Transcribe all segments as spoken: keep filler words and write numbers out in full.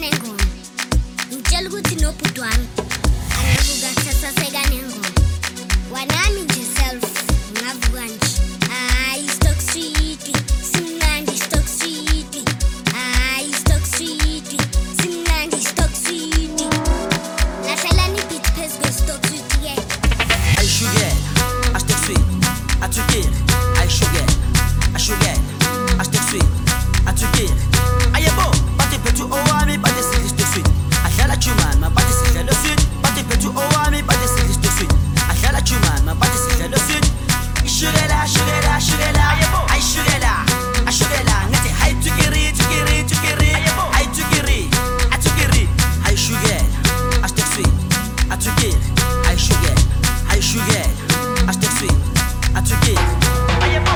nengoma. Ngitshela ukuthi nobhuti wami angavuka kusasaseka nengoma. Wanami nje self ngavuka nje. Hayi stock street, simnandi stock street. Hayi stock street, simnandi stock street. Lahlala ni beat phezu kwe stock street ke. Ay sugar, I stick sweet. I took it. Ay sugar, I sugar, I stick sweet. I took it. Ayabo, bati petu owami, bati stick stick sweet. Ahlala chuman, ma bati sihlelo sweet. Bati petu owami, bati stick stick sweet. Ahlala chuman, ma bati sihlelo sweet. Sugar la, sugar la, sugar la. Ayabo, ay sugar la, ay sugar la. Ngati hay tukiri, tukiri, tukiri. Ayabo, ay tukiri, ay tukiri. Ay sugar, I stick sweet. I took it. Ay sugar, ay sugar, I stick sweet. I took it. Ayabo.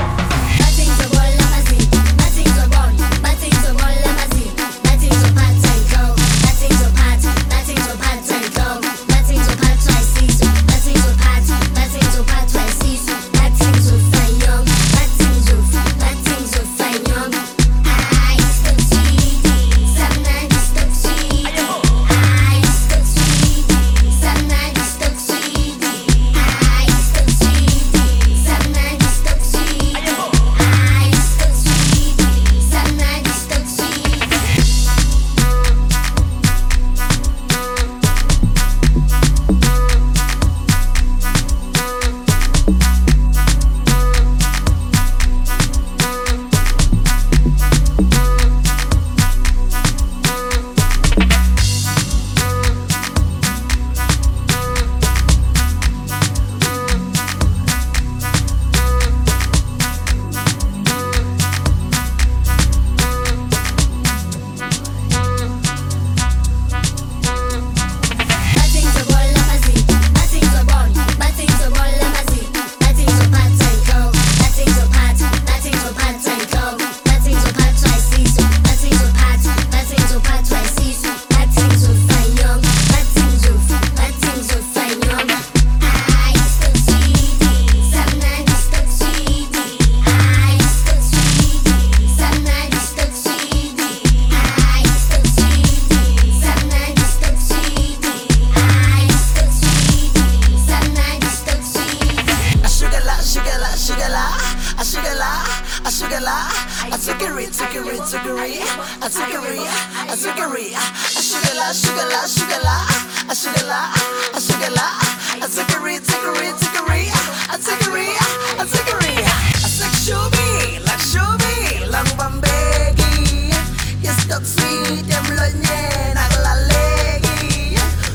I took it, took it, took it, I took it, I took it, I sugar la, sugar la, sugar la, I sugar la, I sugar la, I took it, took it, took it, I took it, I took it, I took shubi, like shubi, lang bambegi, you stuck sweet, them lonye, naglalegi,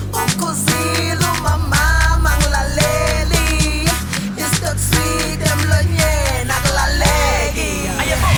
ukuzi lo mama, manglaleli, you stuck sweet, them lonye, naglalegi.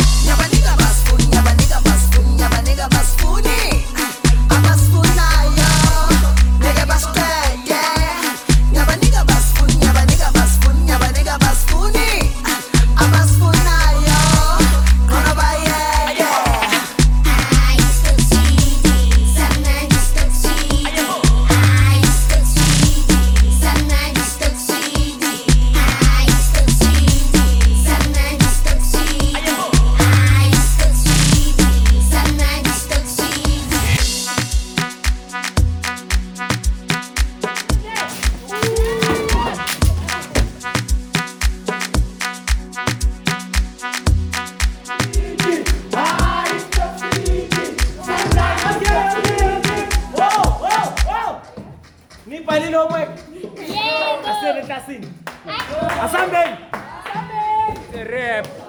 Ni paling homework. Yeah, Asal dan Kasim. Asam Ben. Asam Ben. Rap.